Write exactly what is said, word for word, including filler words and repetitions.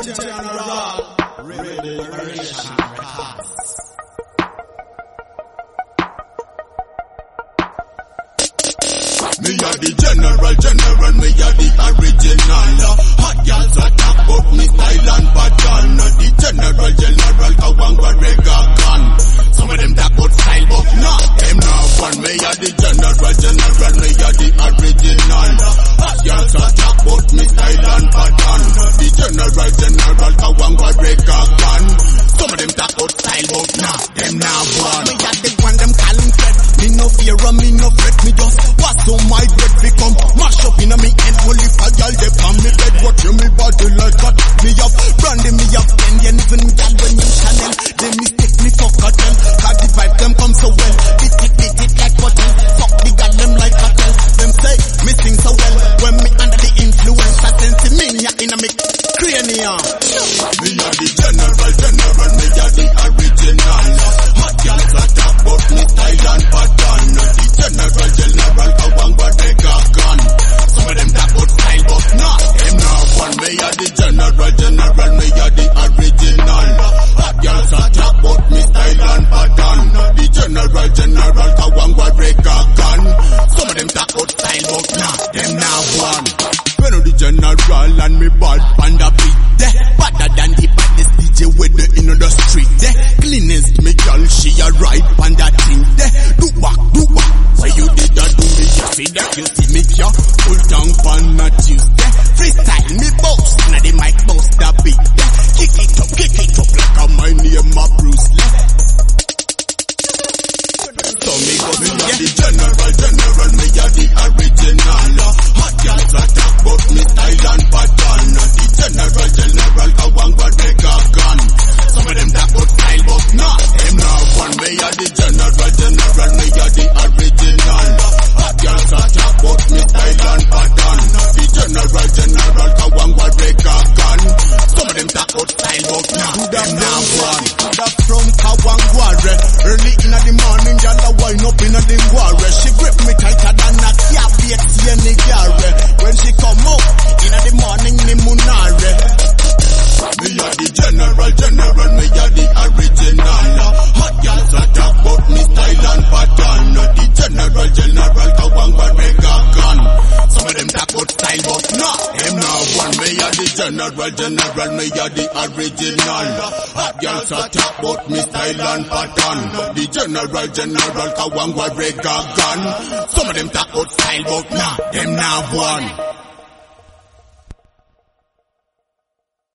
General Revelation Cast. Me a the general, general, me a the original. Hot girls attack but me style and pattern. The general, general, Kawangwa Regagan. Some of them talk about style but nah, them not one. Me a the general, general, me a the original. Hot girls attack but me style and pattern. The general, general, Kawangwa Regagan. Some of them talk about style but nah, them not one. Me a the one them call him Fred. Me no fear and me no fret. Me just what's on my bread fi come mash up inna me head. Only for y'all they on me bed. What you me body like cut me up, brandy me up. Then you even y'all when you Chanel, they mistake me for cartel. Cause the vibe them come so well. Beat it, beat it like bottle. Fuck the gal them like cartel. Them say me sing so well when me under the influence. I sense me inna me cranium. Me a the general, general, me a the original. Hot girls attack but me style and pattern. The general, general, Kawangwa Regagan. Some of them talk about style but nah, them not one. Me a the general, general, me a the original. Hot girls attack but me style and pattern. The general, general, Kawangwa Regagan. Some of them talk about style but nah, them not one. When the general and me bad panda beat there, better than the baddest D J with the in the street there. Cleanest me girl, she a ride panda thing there. Do back, do back, why you did that do me? You see that, you see me here, full tongue panda Tuesday. Freestyle me boast, now the mic boast that beat there. Kick it up, kick it up like a my name a Bruce Lee. So me go me a the general, general, me a the original. Hot girls attack but me style and pattern. The general, general, Kawangwa Regagan. Some of them talk about style but nah, them not one. Me a the general, general, me a the original. Hot girls attack but me style and pattern. The general, general, Kawangwa Regagan. Some of them talk about style but nah, them not one. That from Kawangwa Re. Early inna the morning, y'all a wind up inna the warre. She grip me tighter than a cat beat any gare. When she come up inna the morning, ni munare. Me a the general, general, me a the original. Hot girls attack but me style and pattern. The general, general, Kawangwa Regagan. Some of them talk about style but nah, them not one. Me a the general, general, me a the original. Hot girls attack but me style and pattern. The general, general, Kawangwa Regagan. Some of them talk about style but nah, them not one.